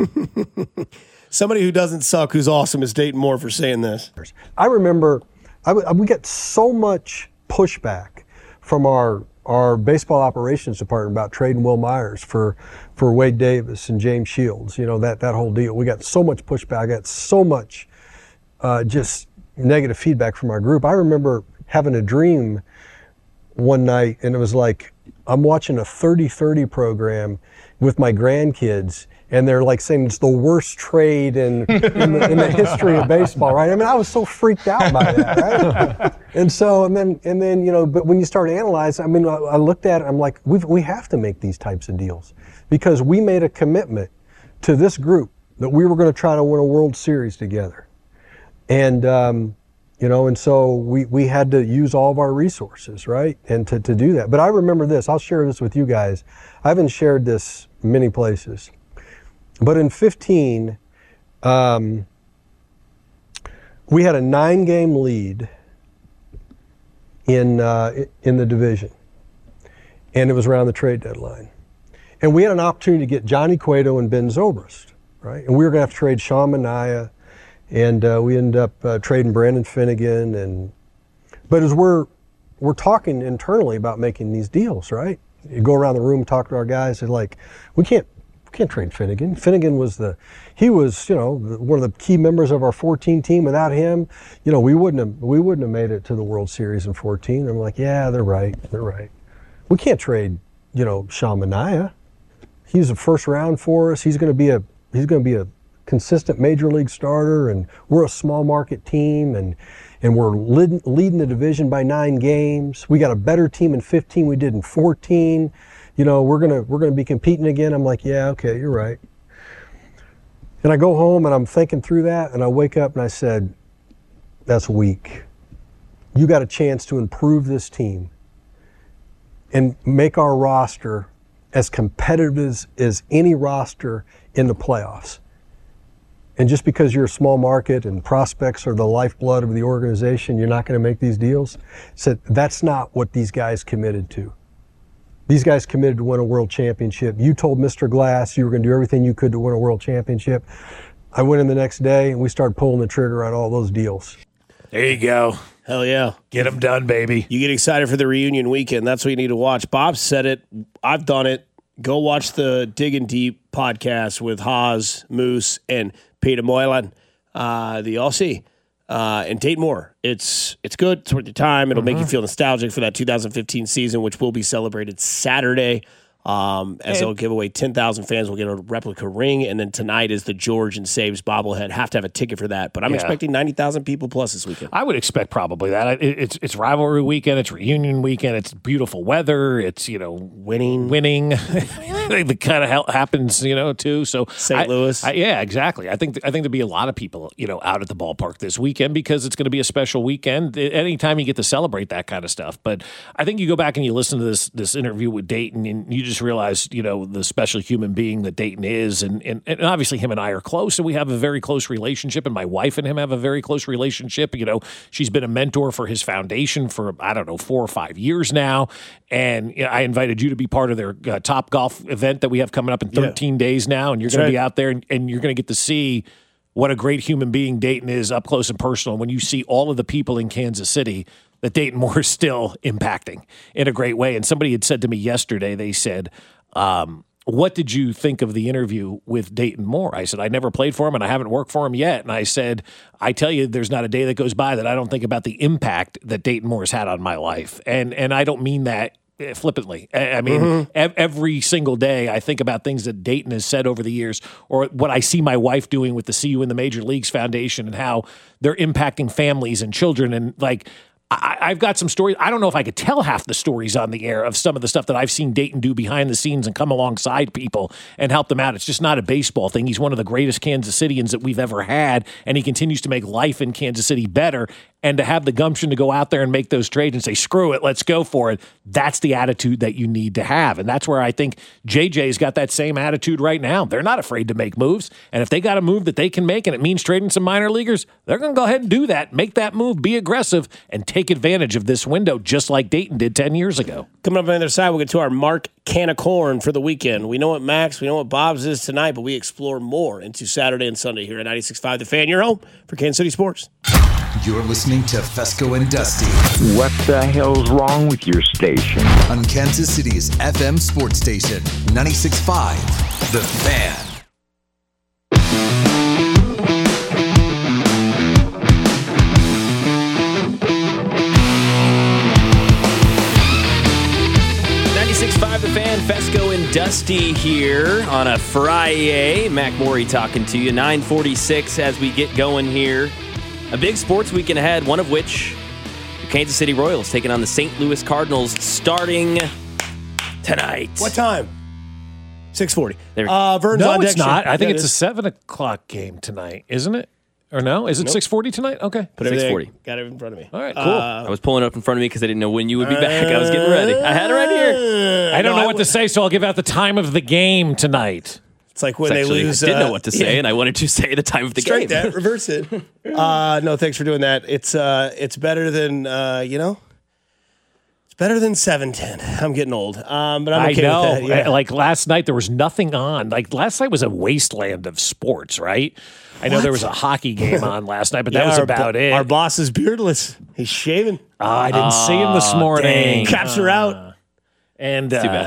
Somebody who doesn't suck, who's awesome, is Dayton Moore for saying this. I remember I w- we get so much pushback from our our baseball operations department about trading Will Myers for for Wade Davis and James Shields. You know, that that whole deal. We got so much pushback. I got so much uh, just negative feedback from our group. I remember having a dream one night, and it was like I'm watching a thirty thirty program with my grandkids, and they're like saying it's the worst trade in, in, the, in the history of baseball, right? I mean, I was so freaked out by that, right? And so, and then, and then, you know, but when you start analyzing, I mean, I, I looked at it, I'm like, we we have to make these types of deals because we made a commitment to this group that we were going to try to win a World Series together. And, um, you know, and so we, we had to use all of our resources, right? And to, to do that. But I remember this, I'll share this with you guys. I haven't shared this many places. But in fifteen, um, we had a nine-game lead in uh, in the division, and it was around the trade deadline. And we had an opportunity to get Johnny Cueto and Ben Zobrist, right? And we were going to have to trade Sean Manaea, and uh, we ended up uh, trading Brandon Finnegan. And but as we're we're talking internally about making these deals, right? You go around the room, talk to our guys, they're like, we can't. We can't trade Finnegan. Finnegan was the, he was, you know, the, one of the key members of our fourteen team. Without him, you know, we wouldn't have, we wouldn't have made it to the World Series in fourteen. I'm like, yeah, they're right, they're right. We can't trade, you know, Sean Manaea. He's a first round for us. He's going to be a, he's going to be a consistent major league starter, and we're a small market team, and and we're lead, leading the division by nine games. We got a better team in fifteen we did in fourteen. You know, we're gonna we're gonna be competing again. I'm like, yeah, okay, you're right. And I go home and I'm thinking through that, and I wake up and I said, that's weak. You got a chance to improve this team and make our roster as competitive as, as any roster in the playoffs. And just because you're a small market and prospects are the lifeblood of the organization, you're not going to make these deals? Said, that's not what these guys committed to. These guys committed to win a world championship. You told Mister Glass you were going to do everything you could to win a world championship. I went in the next day and we started pulling the trigger on all those deals. There you go. Hell yeah. Get them done, baby. You get excited for the reunion weekend. That's what you need to watch. Bob said it. I've done it. Go watch the Digging Deep podcast with Haas, Moose, and Peter Moylan, uh, the Aussie, uh, and Tate Moore. It's it's good. It's worth your time. It'll mm-hmm. make you feel nostalgic for that two thousand fifteen season, which will be celebrated Saturday. Um, as And- they'll give away ten thousand fans will get a replica ring, and then tonight is the George and Saves bobblehead. Have to have a ticket for that, but I'm Yeah. expecting ninety thousand people plus this weekend. I would expect probably that. It, it's it's rivalry weekend. It's reunion weekend. It's beautiful weather. It's, you know, winning, winning. The kind of happens, you know, too. So Saint I- Louis. I, yeah, exactly. I think I think there'll be a lot of people, you know, out at the ballpark this weekend because it's going to be a special weekend. Anytime you get to celebrate that kind of stuff. But I think you go back and you listen to this this interview with Dayton, and you just realize, you know, the special human being that Dayton is, and and, and obviously him and I are close, and we have a very close relationship, and my wife and him have a very close relationship. You know, she's been a mentor for his foundation for I don't know four or five years now, and you know, I invited you to be part of their uh, Top Golf event that we have coming up in thirteen yeah. days now, and you're going right. to be out there, and, and you're going to get to see what a great human being Dayton is up close and personal. When you see all of the people in Kansas City that Dayton Moore is still impacting in a great way. And somebody had said to me yesterday, they said, um, what did you think of the interview with Dayton Moore? I said, I never played for him and I haven't worked for him yet. And I said, I tell you, there's not a day that goes by that I don't think about the impact that Dayton Moore has had on my life. And and I don't mean that flippantly. I mean, mm-hmm. ev- every single day I think about things that Dayton has said over the years, or what I see my wife doing with the See You in the Major Leagues Foundation, and how they're impacting families and children. And like, I, I've got some stories. I don't know if I could tell half the stories on the air of some of the stuff that I've seen Dayton do behind the scenes and come alongside people and help them out. It's just not a baseball thing. He's one of the greatest Kansas Cityans that we've ever had, and he continues to make life in Kansas City better. And to have the gumption to go out there and make those trades and say, screw it, let's go for it, that's the attitude that you need to have. And that's where I think J J's got that same attitude right now. They're not afraid to make moves. And if they got a move that they can make and it means trading some minor leaguers, they're going to go ahead and do that, make that move, be aggressive, and take advantage of this window just like Dayton did ten years ago. Coming up on the other side, we'll get to our Mark Can of Corn for the weekend. We know what Max, we know what Bob's is tonight, but we explore more into Saturday and Sunday here at ninety-six point five The Fan, your home for Kansas City Sports. You're listening to Fesco and Dusty. What the hell's wrong with your station? On Kansas City's F M sports station, ninety-six point five The Fan. ninety-six point five The Fan, Fesco and Dusty here on a Friday. Mac Morey talking to you. nine forty-six as we get going here. A big sports weekend ahead, one of which the Kansas City Royals taking on the Saint Louis Cardinals starting tonight. What time? six forty. There- Uh, Vern's No, on it's deck. not. I think Yeah, it's it a is. seven o'clock game tonight, isn't it? Or no? Is it Nope. six forty tonight? Okay. Put everything- six forty. Got it in front of me. All right, cool. Uh, I was pulling it up in front of me because I didn't know when you would be back. I was getting ready. I had it right here. I don't no, know I what w- to say, so I'll give out the time of the game tonight. It's like when It's they actually- lose. I didn't uh, know what to say, yeah. and I wanted to say the time of the Strike game. that, reverse it. uh, no, thanks for doing that. It's uh, it's better than uh, you know. It's better than seven ten. I'm getting old, um, but I'm I okay know. with that. Yeah. Like last night, there was nothing on. Like last night was a wasteland of sports, right? I know What? there was a hockey game on last night, but that Yeah, was our about bo- it. Our boss is beardless. He's shaving. Oh, I didn't see him this Oh, morning. dang. Caps are out. And Too uh, bad.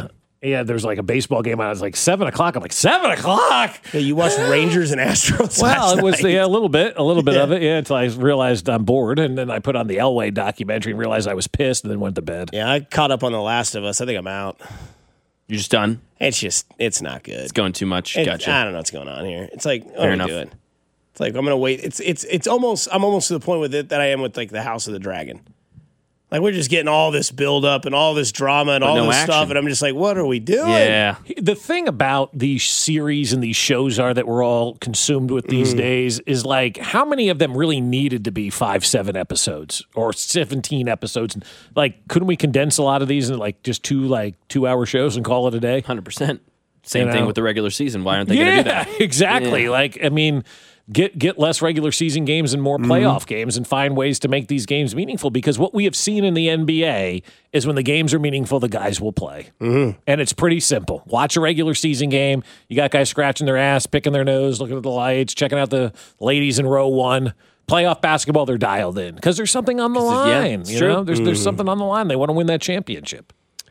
Yeah, there's like a baseball game. I was like seven o'clock. I'm like seven o'clock. Yeah, you watched Rangers and Astros. Well, last it was night. yeah, a little bit, a little bit Yeah. of it. Yeah, until I realized I'm bored, and then I put on the Elway documentary and realized I was pissed, and then went to bed. Yeah, I caught up on The Last of Us. I think I'm out. You're just done? It's just, it's not good. It's going too much. It- Gotcha. I don't know what's going on here. It's like, Fair what are we enough. doing? It's like I'm gonna wait. It's it's it's almost. I'm almost to the point with it that I am with like the House of the Dragon. Like we're just getting all this build up and all this drama and But all no this action. stuff, and I'm just like, what are we doing? Yeah. The thing about these series and these shows are that we're all consumed with these Mm. days is like how many of them really needed to be five, seven episodes or seventeen episodes? Like, couldn't we condense a lot of these in like just two like two hour shows and call it a day? Hundred percent. Same You thing know? with the regular season. Why aren't they yeah, going to do that? exactly. Yeah. Like, I mean, get get less regular season games and more Mm-hmm. playoff games, and find ways to make these games meaningful. Because what we have seen in the N B A is when the games are meaningful, the guys will play, Mm-hmm. and it's pretty simple. Watch a regular season game. You got guys scratching their ass, picking their nose, looking at the lights, checking out the ladies in row one. Playoff basketball, they're dialed in because there's something on the yeah, line. it's you true. know, there's there's Mm-hmm. something on the line. They want to win that championship.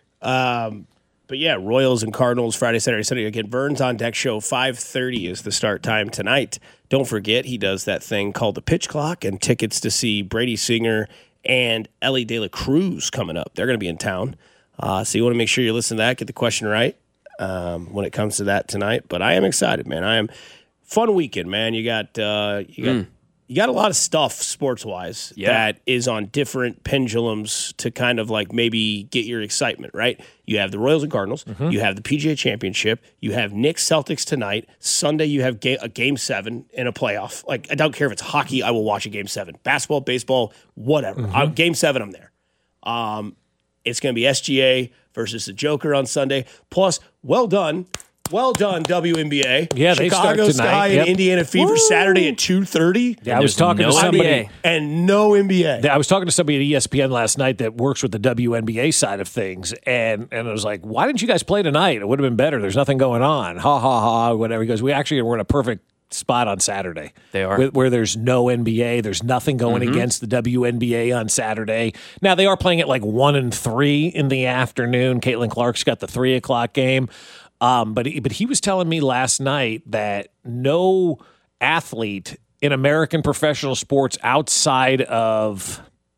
Um, but yeah, Royals and Cardinals Friday, Saturday, Sunday. Again, Vern's on Deck show. five thirty is the start time tonight. Don't forget, he does that thing called the pitch clock, and tickets to see Brady Singer and Ellie De La Cruz coming up. They're going to be in town. Uh, so you want to make sure you listen to that, get the question right um, when it comes to that tonight. But I am excited, man. I am fun weekend, man. You got uh, you got Mm. you got a lot of stuff sports wise Yeah. that is on different pendulums to kind of like maybe get your excitement, right? You have the Royals and Cardinals, you have the P G A Championship, you have Knicks Celtics tonight. Sunday you have ga- a game seven in a playoff. Like I don't care if it's hockey, I will watch a game seven. Basketball, baseball, whatever. Uh, game seven, I'm there. Um, it's going to be S G A versus the Joker on Sunday. Plus, well done. Well done, W N B A. Yeah, they start Chicago tonight. Sky Yep. and Indiana Fever Saturday at two thirty. Yeah, I was talking no to somebody. N B A. And no N B A. I was talking to somebody at E S P N last night that works with the W N B A side of things, and and I was like, "Why didn't you guys play tonight? It would have been better. There's nothing going on." Ha ha ha. Whatever. He goes, "We actually were in a perfect spot on Saturday. They are. where, where there's no N B A. There's nothing going Mhm. against the W N B A on Saturday. Now they are playing at like one and three in the afternoon. Caitlin Clark's got the three o'clock game." Um, but he, but he was telling me last night that no athlete in American professional sports outside of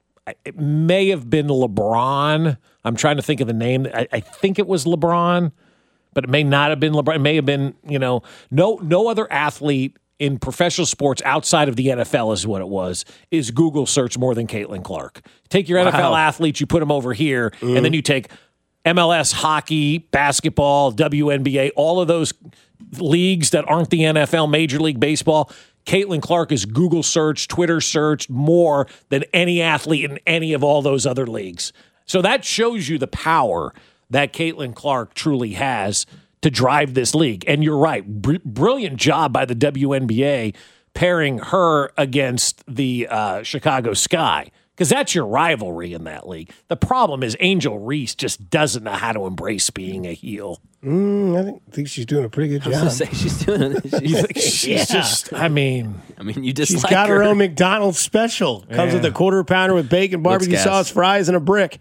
it may have been LeBron. I'm trying to think of the name. I, I think it was LeBron, but it may not have been LeBron. It may have been, you know, no no other athlete in professional sports outside of the N F L is what it was, is Google search more than Caitlin Clark. Take your N F L Wow. athletes, you put them over here, and then you take M L S, hockey, basketball, W N B A, all of those leagues that aren't the N F L, Major League Baseball. Caitlin Clark is Google search, Twitter search more than any athlete in any of all those other leagues. So that shows you the power that Caitlin Clark truly has to drive this league. And you're right, br- brilliant job by the W N B A pairing her against the uh, Chicago Sky, because that's your rivalry in that league. The problem is Angel Reese just doesn't know how to embrace being a heel. Mm, I think, I think she's doing a pretty good I was job. gonna say she's doing. She's, You think she's Yeah. just, I mean, I mean, you She's dislike got her her. own McDonald's special. Comes Yeah. with a quarter pounder with bacon, barbecue gas. sauce, fries, and a brick.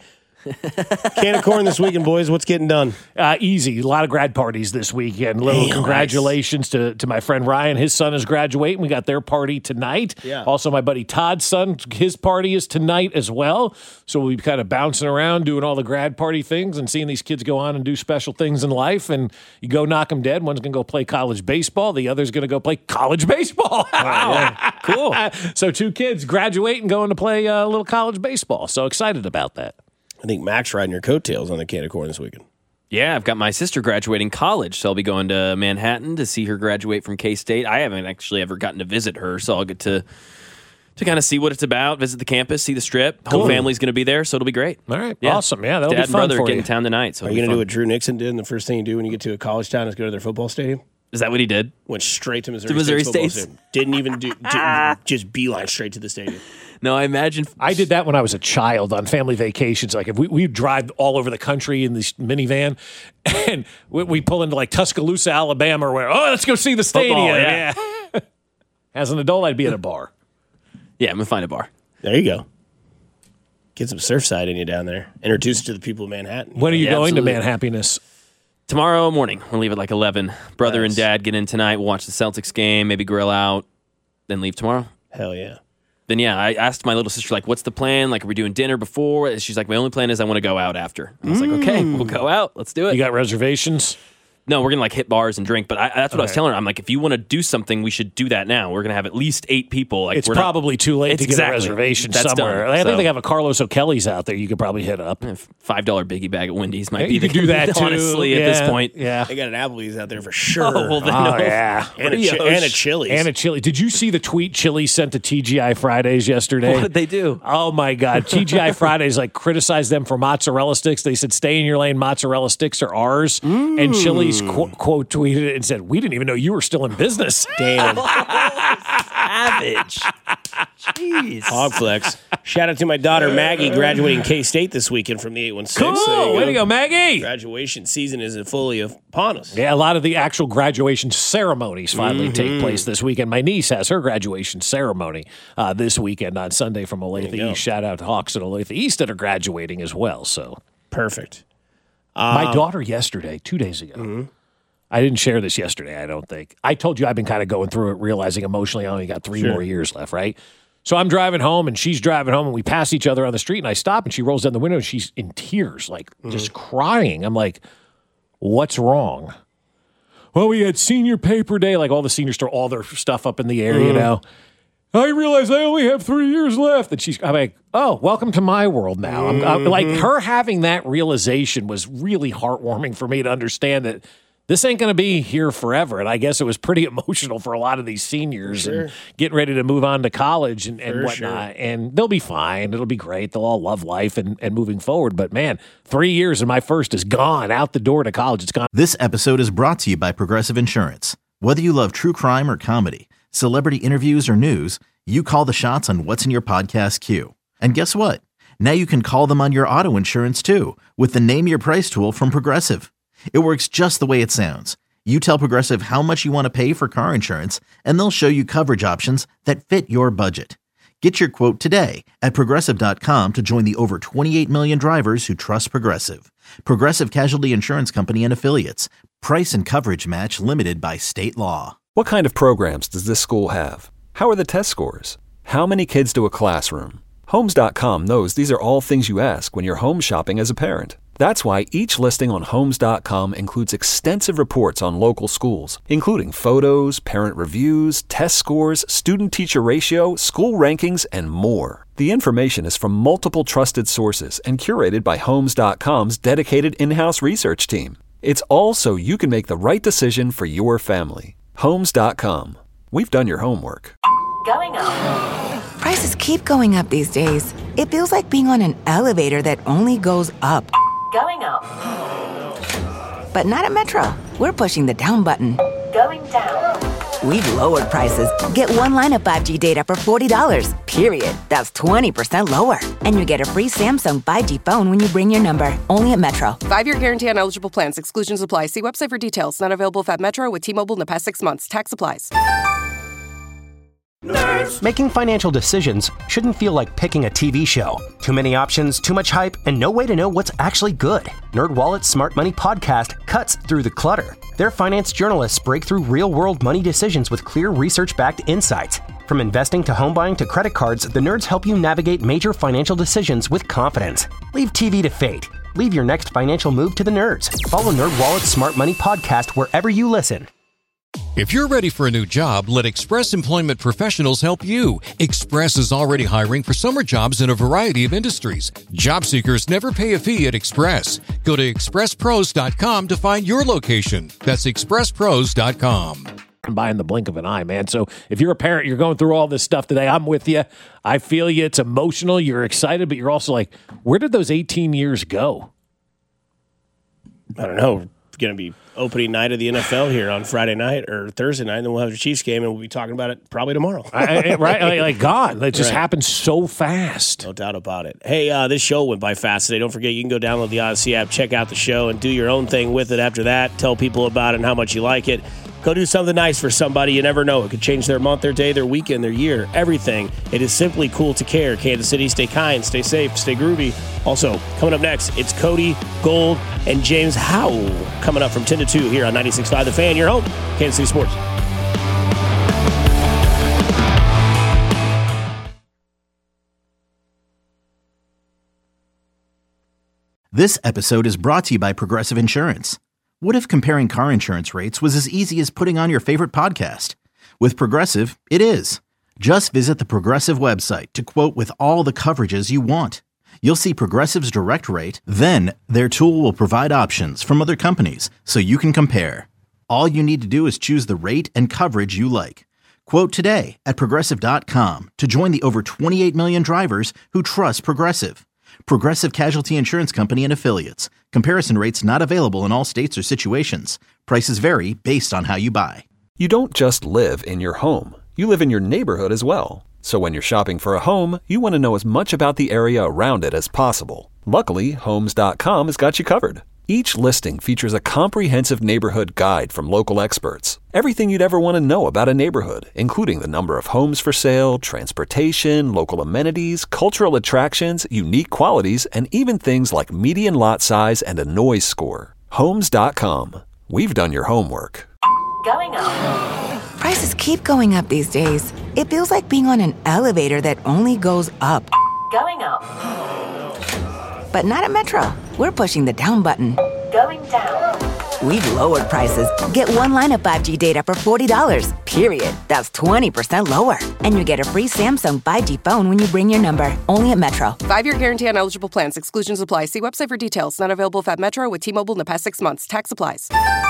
Can of corn this weekend, boys. What's getting done? Uh, easy. A lot of grad parties this weekend. Little Hey, congratulations to, to my friend Ryan. His son is graduating. We got their party tonight. Yeah. Also, my buddy Todd's son, his party is tonight as well. So we'll be kind of bouncing around doing all the grad party things and seeing these kids go on and do special things in life. And you go knock them dead. One's going to go play college baseball. The other's going to go play college baseball. Wow, cool. So two kids graduating, going to play a little college baseball. So excited about that. I think Mac's riding your coattails on the can of corn this weekend. Yeah, I've got my sister graduating college, so I'll be going to Manhattan to see her graduate from K-State. I haven't actually ever gotten to visit her, so I'll get to to kind of see what it's about, visit the campus, see the strip. Whole Cool. family's going to be there, so it'll be great. All right. Yeah. Awesome. Yeah, that'll Dad be and fun brother for get you. in town tonight, so Are it'll you be going to do fun. what Drew Nixon did, and the first thing you do when you get to a college town is go to their football stadium? Is that what he did? Went straight to Missouri, To Missouri State's football State's? stadium. Didn't even do, didn't, just beeline straight to the stadium. No, I imagine. I did that when I was a child on family vacations. Like if we we drive all over the country in this minivan, and we, we pull into like Tuscaloosa, Alabama, or where? Oh, let's go see the stadium. Football, yeah. Yeah. As an adult, I'd be at a bar. Yeah, I'm going to find a bar. There you go. Get some Surfside in you down there. Introduce it to the people of Manhattan. When are you Yeah, going absolutely. to Manhappiness? Tomorrow morning, we'll leave at like eleven. Brother Nice. and dad get in tonight. We'll watch the Celtics game, maybe grill out, then leave tomorrow. Hell yeah. Then, yeah, I asked my little sister, like, what's the plan? Like, are we doing dinner before? And she's like, my only plan is I want to go out after. And I was like, okay, we'll go out. Let's do it. You got reservations? No, we're going to like hit bars and drink. But I, that's what I was Okay. telling her. I'm like, if you want to do something, we should do that now. We're going to have at least eight people. Like, It's we're not- probably too late It's to get exactly- a reservation that's somewhere. done. I think So- they have a Carlos O'Kelly's out there you could probably hit up. five dollar biggie bag at Wendy's might Yeah, be you the could do that, too. honestly, at this Yeah, point. Yeah. They got an Applebee's out there for sure. Oh, well, then Oh, no. yeah. And a, chi- and a Chili's. And a chili. Did you see the tweet Chili sent to T G I Fridays yesterday? What did they do? Oh, my God. T G I Fridays like criticized them for mozzarella sticks. They said, stay in your lane. Mozzarella sticks are ours. And Chili's qu- quote tweeted it and said, we didn't even know you were still in business. Damn. Savage. Jeez. Hogflex. Shout out to my daughter Maggie graduating K-State this weekend from the eight one six. Cool. Way to go, Maggie. Graduation season is fully upon us. Yeah, a lot of the actual graduation ceremonies finally Mhm. take place this weekend. My niece has her graduation ceremony uh, this weekend on Sunday from Olathe There you go. East. Shout out to Hawks at Olathe East that are graduating as well. So Perfect. my Um, daughter yesterday, two days ago, mhm. I didn't share this yesterday, I don't think. I told you I've been kind of going through it, realizing emotionally I only got three Sure. more years left, right? So I'm driving home and she's driving home and we pass each other on the street and I stop and she rolls down the window and she's in tears, like just crying. I'm like, what's wrong? Well, we had senior paper day, like all the seniors throw all their stuff up in the air, you Mhm. know. I realize I only have three years left. And she's, I'm like, oh, welcome to my world now. I'm, I'm like, her having that realization was really heartwarming for me to understand that this ain't going to be here forever. And I guess it was pretty emotional for a lot of these seniors Sure. and getting ready to move on to college and, and For whatnot. sure. And they'll be fine. It'll be great. They'll all love life and, and moving forward. But man, three years and my first is gone out the door to college. It's gone. This episode is brought to you by Progressive Insurance. Whether you love true crime or comedy, celebrity interviews or news, you call the shots on what's in your podcast queue. And guess what? Now you can call them on your auto insurance too with the Name Your Price tool from Progressive. It works just the way it sounds. You tell Progressive how much you want to pay for car insurance, and they'll show you coverage options that fit your budget. Get your quote today at Progressive dot com to join the over twenty-eight million drivers who trust Progressive. Progressive Casualty Insurance Company and Affiliates. Price and coverage match limited by state law. What kind of programs does this school have? How are the test scores? How many kids do a classroom? Homes dot com knows these are all things you ask when you're home shopping as a parent. That's why each listing on Homes dot com includes extensive reports on local schools, including photos, parent reviews, test scores, student-teacher ratio, school rankings, and more. The information is from multiple trusted sources and curated by Homes dot com's dedicated in-house research team. It's all so you can make the right decision for your family. Homes dot com. We've done your homework. Going up. Prices keep going up these days. It feels like being on an elevator that only goes up. Going up. But not at Metro. We're pushing the down button. Going down. We've lowered prices. Get one line of five G data for forty dollars, period. That's twenty percent lower. And you get a free Samsung five G phone when you bring your number. Only at Metro. Five-year guarantee on eligible plans. Exclusions apply. See website for details. Not available if at Metro with T-Mobile in the past six months. Tax applies. Making financial decisions shouldn't feel like picking a T V show. Too many options, too much hype, and no way to know what's actually good. NerdWallet's Smart Money Podcast cuts through the clutter. Their finance journalists break through real-world money decisions with clear research-backed insights. From investing to home buying to credit cards, the nerds help you navigate major financial decisions with confidence. Leave T V to fate. Leave your next financial move to the nerds. Follow NerdWallet's Smart Money Podcast wherever you listen. If you're ready for a new job, let Express Employment Professionals help you. Express is already hiring for summer jobs in a variety of industries. Job seekers never pay a fee at Express. Go to express pros dot com to find your location. That's express pros dot com. By in the blink of an eye, man. So if you're a parent, you're going through all this stuff today, I'm with you. I feel you. It's emotional. You're excited, but you're also like, where did those eighteen years go? I don't know. It's going to be opening night of the N F L here on Friday night or Thursday night, and then we'll have the Chiefs game, and we'll be talking about it probably tomorrow. I, I, right? Like, like gone. It just Right. happened so fast. No doubt about it. Hey, uh, this show went by fast today. Don't forget, you can go download the Odyssey app, check out the show, and do your own thing with it after that. Tell people about it and how much you like it. Go do something nice for somebody. You never know. It could change their month, their day, their weekend, their year, everything. It is simply cool to care. Kansas City, stay kind, stay safe, stay groovy. Also, coming up next, it's Cody, Gold, and James Howell. coming up from ten to two here on ninety-six point five The Fan, your home, Kansas City Sports. This episode is brought to you by Progressive Insurance. What if comparing car insurance rates was as easy as putting on your favorite podcast? With Progressive, it is. Just visit the Progressive website to quote with all the coverages you want. You'll see Progressive's direct rate, then their tool will provide options from other companies so you can compare. All you need to do is choose the rate and coverage you like. Quote today at Progressive dot com to join the over twenty-eight million drivers who trust Progressive. Progressive Casualty Insurance Company and Affiliates. Comparison rates not available in all states or situations. Prices vary based on how you buy. You don't just live in your home. You live in your neighborhood as well. So when you're shopping for a home, you want to know as much about the area around it as possible. Luckily, Homes dot com has got you covered. Each listing features a comprehensive neighborhood guide from local experts. Everything you'd ever want to know about a neighborhood, including the number of homes for sale, transportation, local amenities, cultural attractions, unique qualities, and even things like median lot size and a noise score. Homes dot com. We've done your homework. Going up. Prices keep going up these days. It feels like being on an elevator that only goes up. Going up. But not at Metro. We're pushing the down button. Going down. We've lowered prices. Get one line of five G data for forty dollars, period. That's twenty percent lower. And you get a free Samsung five G phone when you bring your number. Only at Metro. Five-year guarantee on eligible plans. Exclusions apply. See website for details. Not available if at Metro with T-Mobile in the past six months. Tax applies.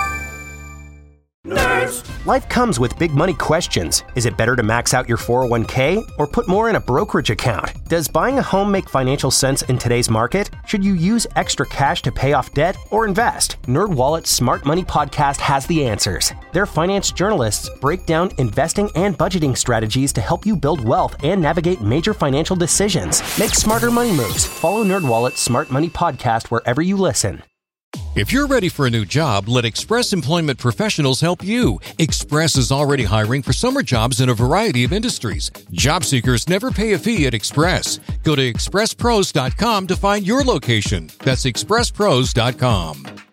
Nerds. Life comes with big money questions. Is it better to max out your four oh one k or put more in a brokerage account? Does buying a home make financial sense in today's market? Should you use extra cash to pay off debt or invest? NerdWallet's Smart Money Podcast has the answers. Their finance journalists break down investing and budgeting strategies to help you build wealth and navigate major financial decisions. Make smarter money moves. Follow NerdWallet's Smart Money Podcast wherever you listen. If you're ready for a new job, let Express Employment Professionals help you. Express is already hiring for summer jobs in a variety of industries. Job seekers never pay a fee at Express. Go to express pros dot com to find your location. That's express pros dot com.